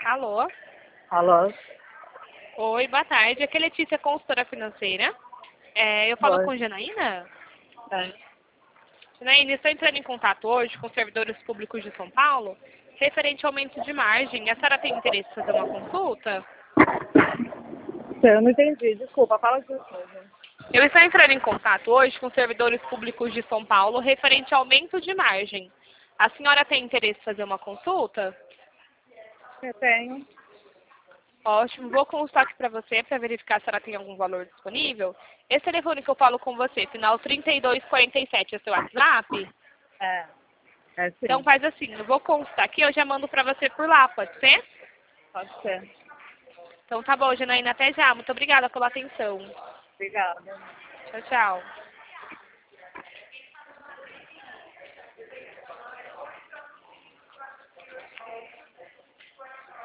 Alô? Alô? Oi, boa tarde. Aqui é Letícia, consultora financeira. Eu falo Oi. com Janaína. É. Janaína, estou entrando em contato hoje com servidores públicos de São Paulo, referente ao aumento de margem. A senhora tem interesse em fazer uma consulta? Eu não entendi, desculpa, fala de coisa. Eu estou entrando em contato hoje com servidores públicos de São Paulo, referente ao aumento de margem. A senhora tem interesse em fazer uma consulta? Eu tenho. Ótimo, vou consultar aqui para você para verificar se ela tem algum valor disponível. Esse telefone que eu falo com você, final 3247, é seu WhatsApp? É. É Então sim, faz assim, eu vou consultar aqui, eu já mando para você por lá, pode ser? pode ser. Então tá bom, Janaína, até já. Muito obrigada pela atenção. Obrigada. Tchau, tchau.